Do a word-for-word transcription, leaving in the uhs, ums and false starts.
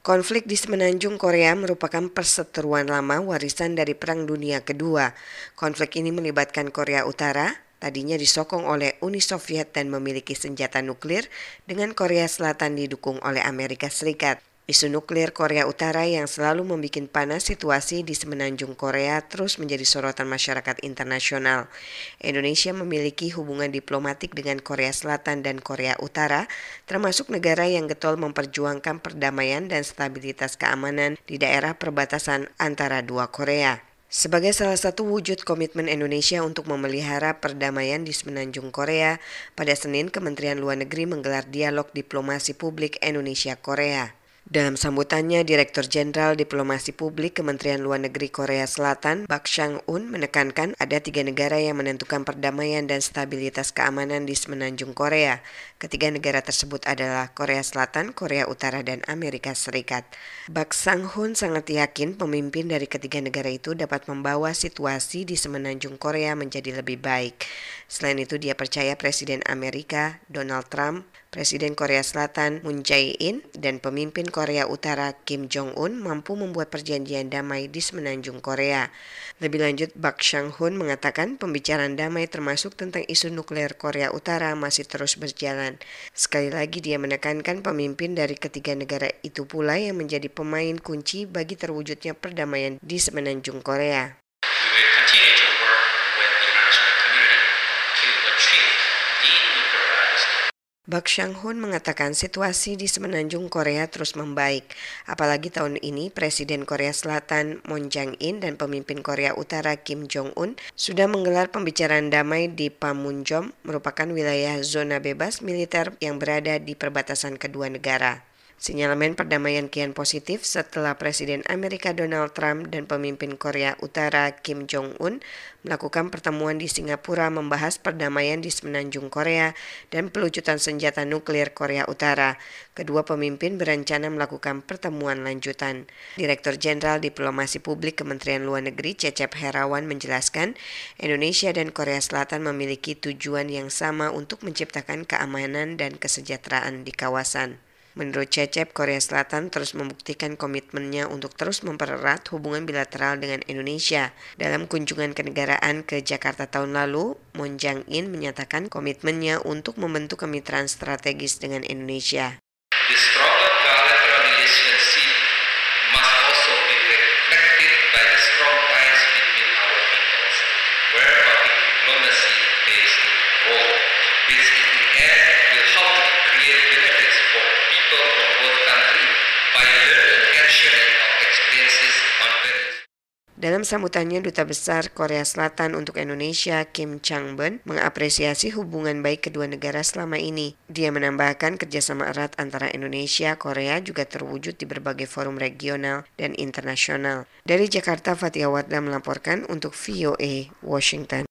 Konflik di Semenanjung Korea merupakan perseteruan lama warisan dari Perang Dunia Kedua. Konflik ini melibatkan Korea Utara, tadinya disokong oleh Uni Soviet dan memiliki senjata nuklir, dengan Korea Selatan didukung oleh Amerika Serikat. Isu nuklir Korea Utara yang selalu membuat panas situasi di Semenanjung Korea terus menjadi sorotan masyarakat internasional. Indonesia memiliki hubungan diplomatik dengan Korea Selatan dan Korea Utara, termasuk negara yang getol memperjuangkan perdamaian dan stabilitas keamanan di daerah perbatasan antara dua Korea. Sebagai salah satu wujud komitmen Indonesia untuk memelihara perdamaian di Semenanjung Korea, pada Senin Kementerian Luar Negeri menggelar dialog diplomasi publik Indonesia-Korea. Dalam sambutannya, Direktur Jenderal Diplomasi Publik Kementerian Luar Negeri Korea Selatan, Bak Chang-un, menekankan ada tiga negara yang menentukan perdamaian dan stabilitas keamanan di Semenanjung Korea. Ketiga negara tersebut adalah Korea Selatan, Korea Utara, dan Amerika Serikat. Bak Chang-un sangat yakin pemimpin dari ketiga negara itu dapat membawa situasi di Semenanjung Korea menjadi lebih baik. Selain itu, dia percaya Presiden Amerika, Donald Trump, Presiden Korea Selatan, Moon Jae-in, dan pemimpin Korea Utara, Kim Jong-un, mampu membuat perjanjian damai di Semenanjung Korea. Lebih lanjut, Bak Chang-un mengatakan pembicaraan damai termasuk tentang isu nuklir Korea Utara masih terus berjalan. Sekali lagi dia menekankan pemimpin dari ketiga negara itu pula yang menjadi pemain kunci bagi terwujudnya perdamaian di Semenanjung Korea. Bak Chang-un mengatakan situasi di Semenanjung Korea terus membaik. Apalagi tahun ini Presiden Korea Selatan Moon Jae-in dan pemimpin Korea Utara Kim Jong-un sudah menggelar pembicaraan damai di Panmunjom, merupakan wilayah zona bebas militer yang berada di perbatasan kedua negara. Sinyalemen perdamaian kian positif setelah Presiden Amerika Donald Trump dan pemimpin Korea Utara Kim Jong-un melakukan pertemuan di Singapura membahas perdamaian di Semenanjung Korea dan pelucutan senjata nuklir Korea Utara. Kedua pemimpin berencana melakukan pertemuan lanjutan. Direktur Jenderal Diplomasi Publik Kementerian Luar Negeri Cecep Herawan menjelaskan, Indonesia dan Korea Selatan memiliki tujuan yang sama untuk menciptakan keamanan dan kesejahteraan di kawasan. Menurut Cecep, Korea Selatan terus membuktikan komitmennya untuk terus mempererat hubungan bilateral dengan Indonesia. Dalam kunjungan kenegaraan ke Jakarta tahun lalu, Moon Jae-in menyatakan komitmennya untuk membentuk kemitraan strategis dengan Indonesia. The stronger bilateral relationship must also be reflected by the strong ties between our peoples, where public diplomacy plays a role, which in the end will help create benefits for people from both countries by learning and sharing of experiences on various. Dalam sambutannya, Duta Besar Korea Selatan untuk Indonesia, Kim Chang-beon, mengapresiasi hubungan baik kedua negara selama ini. Dia menambahkan kerjasama erat antara Indonesia, Korea juga terwujud di berbagai forum regional dan internasional. Dari Jakarta, Fatia Wardah melaporkan untuk V O A Washington.